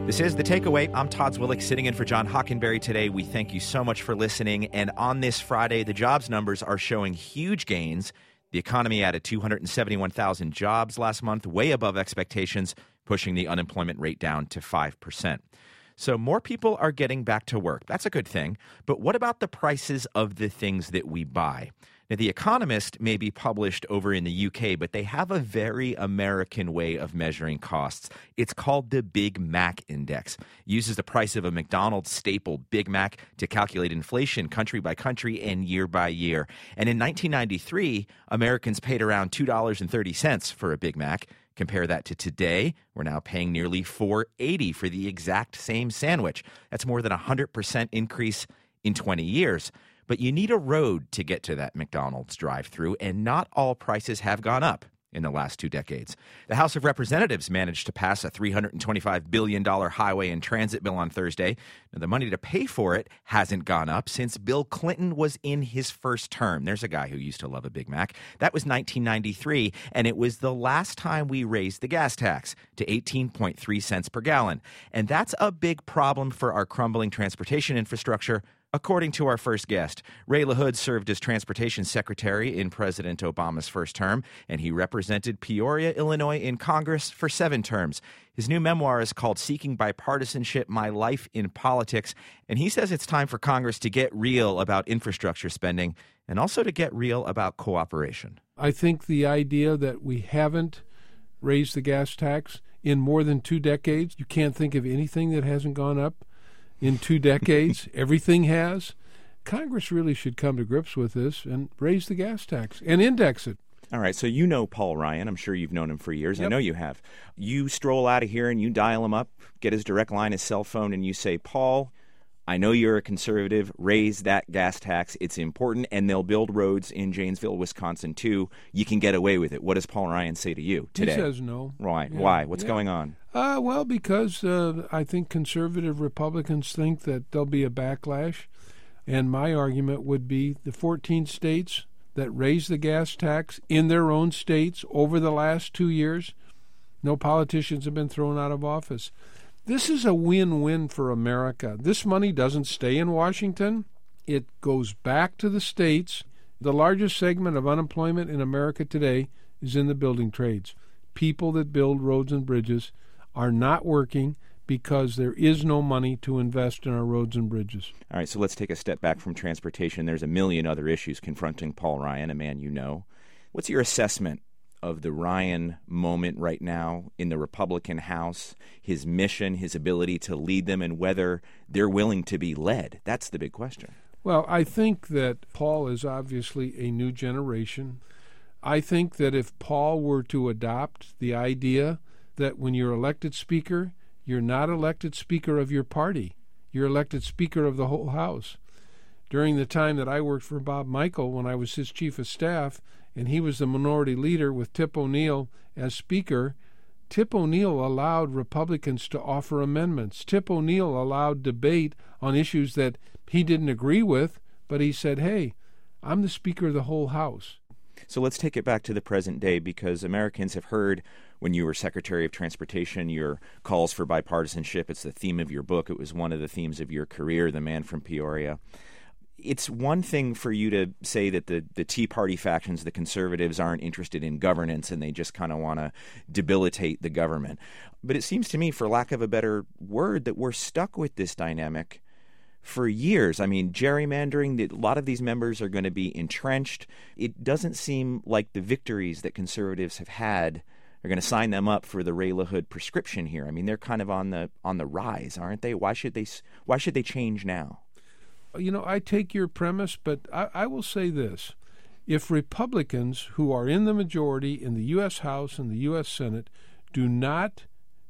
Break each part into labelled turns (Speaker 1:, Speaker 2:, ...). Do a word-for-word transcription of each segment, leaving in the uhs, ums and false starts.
Speaker 1: This is The Takeaway. I'm Todd Zwillich, sitting in for John Hockenberry today. We thank you so much for listening. And on this Friday, the jobs numbers are showing huge gains. The economy added two hundred seventy-one thousand jobs last month, way above expectations, pushing the unemployment rate down to five percent. So more people are getting back to work. That's a good thing. But what about the prices of the things that we buy? Now, The Economist may be published over in the U K, but they have a very American way of measuring costs. It's called the Big Mac Index. It uses the price of a McDonald's staple Big Mac to calculate inflation country by country and year by year. And in nineteen ninety-three, Americans paid around two dollars and thirty cents for a Big Mac. Compare that to today, we're now paying nearly four dollars and eighty cents for the exact same sandwich. That's more than a one hundred percent increase in twenty years. But you need a road to get to that McDonald's drive-thru, and not all prices have gone up in the last two decades. The House of Representatives managed to pass a three hundred twenty-five billion dollars highway and transit bill on Thursday. Now, the money to pay for it hasn't gone up since Bill Clinton was in his first term. There's a guy who used to love a Big Mac. That was nineteen ninety-three, and it was the last time we raised the gas tax to eighteen point three cents per gallon. And that's a big problem for our crumbling transportation infrastructure, according to our first guest. Ray LaHood served as transportation secretary in President Obama's first term, and he represented Peoria, Illinois in Congress for seven terms. His new memoir is called Seeking Bipartisanship, My Life in Politics, and he says it's time for Congress to get real about infrastructure spending and also to get real about cooperation.
Speaker 2: I think the idea that we haven't raised the gas tax in more than two decades, you can't think of anything that hasn't gone up in two decades. Everything has. Congress really should come to grips with this and raise the gas tax and index it.
Speaker 1: All right, so you know Paul Ryan. I'm sure you've known him for years. Yep. I know you have. You stroll out of here and you dial him up, get his direct line, his cell phone, and you say, Paul, I know you're a conservative. Raise that gas tax. It's important, and they'll build roads in Janesville, Wisconsin, too. You can get away with it. What does Paul Ryan say to you today?
Speaker 2: He says no.
Speaker 1: Right.
Speaker 2: Yeah.
Speaker 1: Why? What's
Speaker 2: yeah.
Speaker 1: going on?
Speaker 2: Uh, well, because uh, I think conservative Republicans think that there'll be a backlash, and my argument would be the fourteen states that raised the gas tax in their own states over the last two years, no politicians have been thrown out of office. This is a win-win for America. This money doesn't stay in Washington. It goes back to the states. The largest segment of unemployment in America today is in the building trades. People that build roads and bridges are not working because there is no money to invest in our roads and bridges.
Speaker 1: All right, so let's take a step back from transportation. There's a million other issues confronting Paul Ryan, a man you know. What's your assessment of the Ryan moment right now in the Republican House, his mission, his ability to lead them, and whether they're willing to be led? That's the big question.
Speaker 2: Well, I think that Paul is obviously a new generation. I think that if Paul were to adopt the idea that when you're elected speaker, you're not elected speaker of your party, you're elected speaker of the whole House. During the time that I worked for Bob Michel, when I was his chief of staff, and he was the minority leader with Tip O'Neill as speaker, Tip O'Neill allowed Republicans to offer amendments. Tip O'Neill allowed debate on issues that he didn't agree with, but he said, hey, I'm the speaker of the whole House.
Speaker 1: So let's take it back to the present day, because Americans have heard when you were Secretary of Transportation your calls for bipartisanship. It's the theme of your book. It was one of the themes of your career, The Man from Peoria. It's one thing for you to say that the, the Tea Party factions, the conservatives, aren't interested in governance and they just kind of want to debilitate the government. But it seems to me, for lack of a better word, that we're stuck with this dynamic for years. I mean, gerrymandering, a lot of these members are going to be entrenched. It doesn't seem like the victories that conservatives have had are going to sign them up for the Ray LaHood prescription here. I mean, they're kind of on the on the rise, aren't they? Why should they why should they change now?
Speaker 2: You know, I take your premise, but I, I will say this. If Republicans who are in the majority in the U S House and the U S Senate do not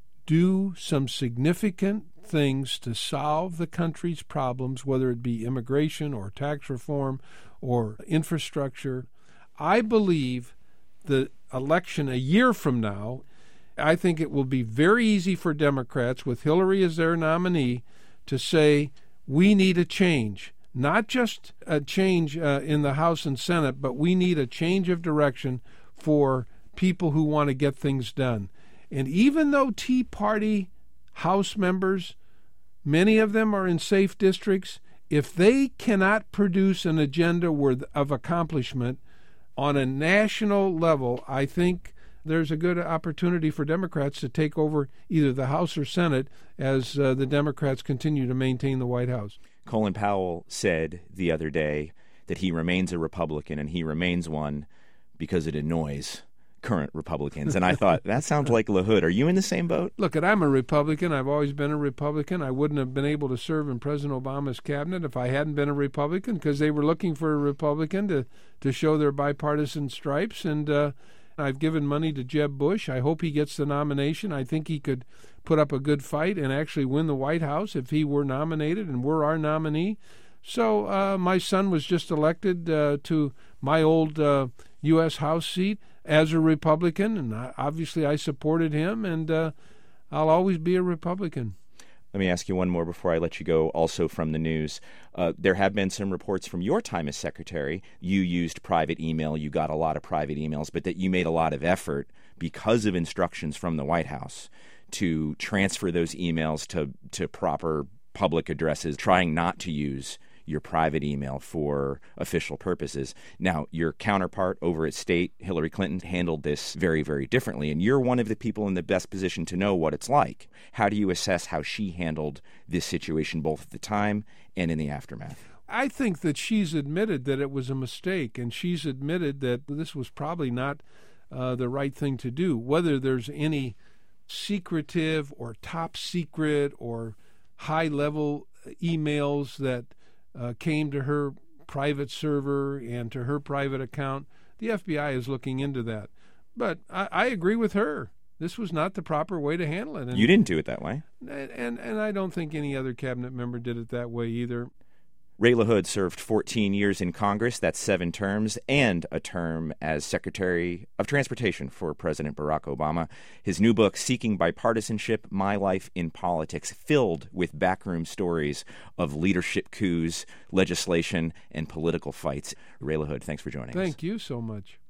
Speaker 2: do some significant things to solve the country's problems, whether it be immigration or tax reform or infrastructure, I believe the election a year from now, I think it will be very easy for Democrats, with Hillary as their nominee, to say, we need a change, not just a change uh, in the House and Senate, but we need a change of direction for people who want to get things done. And even though Tea Party House members, many of them are in safe districts. If they cannot produce an agenda worth of accomplishment on a national level, I think there's a good opportunity for Democrats to take over either the House or Senate as uh, the Democrats continue to maintain the White House.
Speaker 1: Colin Powell said the other day that he remains a Republican, and he remains one because it annoys current Republicans. And I thought, that sounds like LaHood. Are you in the same boat?
Speaker 2: Look, I'm a Republican. I've always been a Republican. I wouldn't have been able to serve in President Obama's cabinet if I hadn't been a Republican, because they were looking for a Republican to, to show their bipartisan stripes. And uh, I've given money to Jeb Bush. I hope he gets the nomination. I think he could put up a good fight and actually win the White House if he were nominated and were our nominee. So uh, my son was just elected uh, to my old uh, U S House seat as a Republican, and I, obviously I supported him, and uh, I'll always be a Republican.
Speaker 1: Let me ask you one more before I let you go, also from the news. Uh, there have been some reports from your time as secretary. You used private email. You got a lot of private emails, but that you made a lot of effort because of instructions from the White House to transfer those emails to, to proper public addresses, trying not to use your private email for official purposes. Now, your counterpart over at State, Hillary Clinton, handled this very, very differently, and you're one of the people in the best position to know what it's like. How do you assess how she handled this situation, both at the time and in the aftermath?
Speaker 2: I think that she's admitted that it was a mistake, and she's admitted that this was probably not uh, the right thing to do. Whether there's any secretive or top secret or high-level emails that Uh, came to her private server and to her private account, the F B I is looking into that. But I, I agree with her. This was not the proper way to handle it. And,
Speaker 1: you didn't do it that way.
Speaker 2: And, and, and I don't think any other cabinet member did it that way either.
Speaker 1: Ray LaHood served fourteen years in Congress, that's seven terms, and a term as Secretary of Transportation for President Barack Obama. His new book, Seeking Bipartisanship, My Life in Politics, filled with backroom stories of leadership coups, legislation, and political fights. Ray LaHood, thanks for joining us.
Speaker 2: Thank you so much.